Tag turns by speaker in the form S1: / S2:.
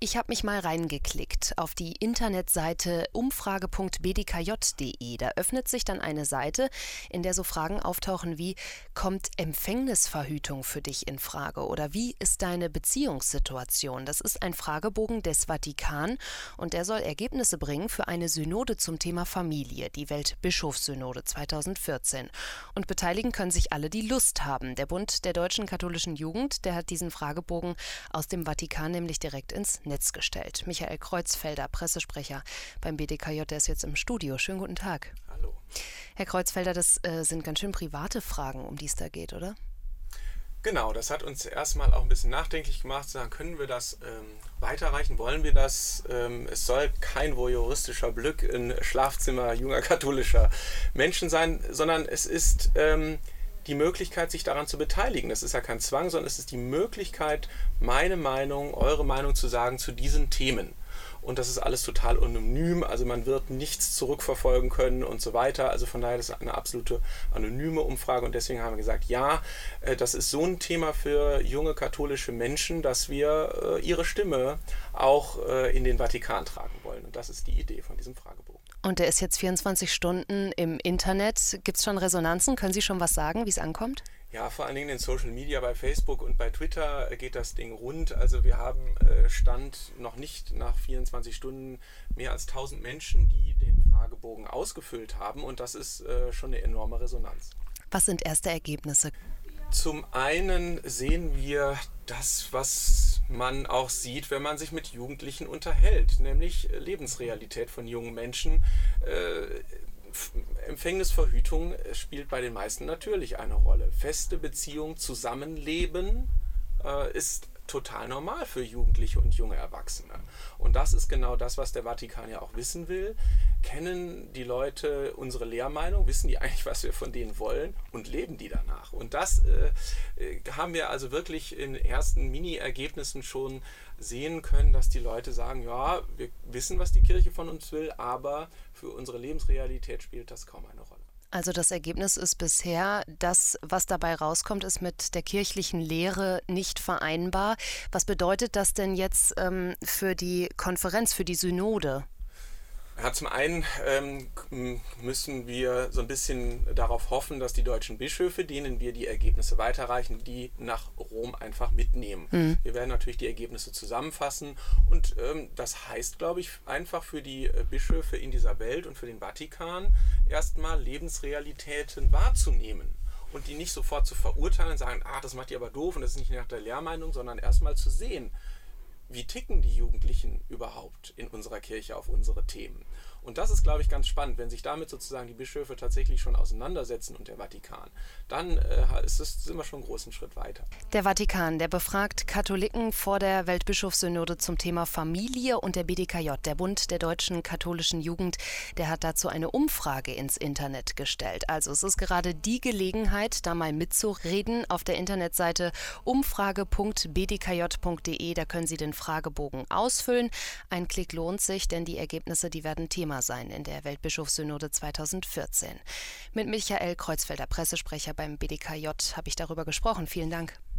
S1: Ich habe mich mal reingeklickt auf die Internetseite umfrage.bdkj.de. Da öffnet sich dann eine Seite, in der so Fragen auftauchen wie: Kommt Empfängnisverhütung für dich in Frage? Oder wie ist deine Beziehungssituation? Das ist ein Fragebogen des Vatikan und der soll Ergebnisse bringen für eine Synode zum Thema Familie, die Weltbischofssynode 2014. Und beteiligen können sich alle, die Lust haben. Der Bund der Deutschen Katholischen Jugend, der hat diesen Fragebogen aus dem Vatikan nämlich direkt ins Netz gestellt. Michael Kreuzfelder, Pressesprecher beim BDKJ, der ist jetzt im Studio. Schönen guten Tag.
S2: Hallo.
S1: Herr Kreuzfelder, das sind ganz schön private Fragen, um die es da geht, oder?
S2: Genau, das hat uns erstmal auch ein bisschen nachdenklich gemacht, zu sagen, können wir das weiterreichen, wollen wir das? Es soll kein voyeuristischer Blick in Schlafzimmer junger katholischer Menschen sein, sondern es ist die Möglichkeit, sich daran zu beteiligen. Das ist ja kein Zwang, sondern es ist die Möglichkeit, meine Meinung, eure Meinung zu sagen zu diesen Themen. Und das ist alles total anonym, also man wird nichts zurückverfolgen können und so weiter. Also von daher ist es eine absolute anonyme Umfrage und deswegen haben wir gesagt, ja, das ist so ein Thema für junge katholische Menschen, dass wir ihre Stimme auch in den Vatikan tragen wollen. Und das ist die Idee von diesem Fragebogen.
S1: Und der ist jetzt 24 Stunden im Internet. Gibt es schon Resonanzen? Können Sie schon was sagen, wie es ankommt?
S2: Ja, vor allen Dingen in Social Media, bei Facebook und bei Twitter geht das Ding rund. Also wir haben Stand noch nicht nach 24 Stunden mehr als 1000 Menschen, die den Fragebogen ausgefüllt haben und das ist schon eine enorme Resonanz.
S1: Was sind erste Ergebnisse?
S2: Zum einen sehen wir das, was man auch sieht, wenn man sich mit Jugendlichen unterhält, nämlich Lebensrealität von jungen Menschen. Empfängnisverhütung spielt bei den meisten natürlich eine Rolle. Feste Beziehung, Zusammenleben ist total normal für Jugendliche und junge Erwachsene. Und das ist genau das, was der Vatikan ja auch wissen will. Kennen die Leute unsere Lehrmeinung? Wissen die eigentlich, was wir von denen wollen? Und leben die danach? Und das haben wir also wirklich in ersten Mini-Ergebnissen schon sehen können, dass die Leute sagen, ja, wir wissen, was die Kirche von uns will, aber für unsere Lebensrealität spielt das kaum eine Rolle.
S1: Also das Ergebnis ist bisher, das, was dabei rauskommt, ist mit der kirchlichen Lehre nicht vereinbar. Was bedeutet das denn jetzt für die Konferenz, für die Synode?
S2: Ja, zum einen müssen wir so ein bisschen darauf hoffen, dass die deutschen Bischöfe, denen wir die Ergebnisse weiterreichen, die nach Rom einfach mitnehmen. Wir werden natürlich die Ergebnisse zusammenfassen und das heißt, glaube ich, einfach für die Bischöfe in dieser Welt und für den Vatikan erstmal Lebensrealitäten wahrzunehmen. Und die nicht sofort zu verurteilen und sagen, das macht ihr aber doof und das ist nicht nach der Lehrmeinung, sondern erstmal zu sehen, wie ticken die Jugendlichen überhaupt in unserer Kirche auf unsere Themen? Und das ist, glaube ich, ganz spannend, wenn sich damit sozusagen die Bischöfe tatsächlich schon auseinandersetzen und der Vatikan. Dann sind wir schon einen großen Schritt weiter.
S1: Der Vatikan, der befragt Katholiken vor der Weltbischofssynode zum Thema Familie und der BDKJ, der Bund der Deutschen Katholischen Jugend, der hat dazu eine Umfrage ins Internet gestellt. Also es ist gerade die Gelegenheit, da mal mitzureden auf der Internetseite umfrage.bdkj.de. Da können Sie den Fragebogen ausfüllen. Ein Klick lohnt sich, denn die Ergebnisse, die werden Thema sein in der Weltbischofssynode 2014. Mit Michael Kreuzfelder, Pressesprecher beim BDKJ, habe ich darüber gesprochen. Vielen Dank.